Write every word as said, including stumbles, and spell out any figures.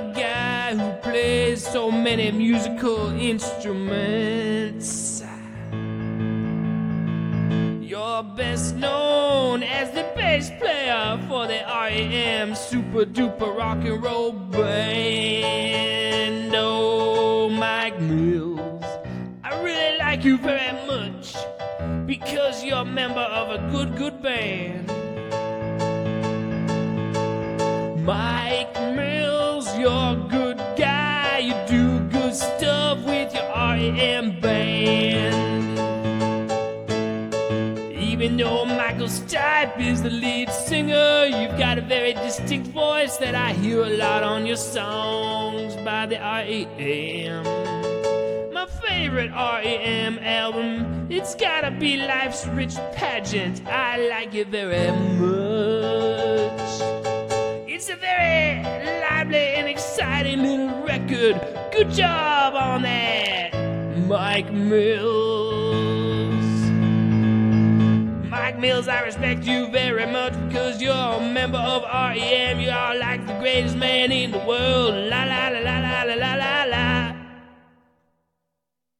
a guy who plays so many musical instruments. You're best known as the bass player for the R E M Super Duper Rock and Roll Band. Oh, Mike Mills, I really like you very much because you're a member of a good, good band. Mike Mills, you're a good guy. You do good stuff with your R E M band. Even though Michael Stipe is the lead singer, you've got a very distinct voice that I hear a lot on your songs by the R E M. My favorite R E M album, it's gotta be Life's Rich Pageant. I like it very much. It's a very lively and exciting little record. Good job on that, Mike Mills. Mike Mills, I respect you very much because you're a member of R E M. You are like the greatest man in the world. La la la la la la la la.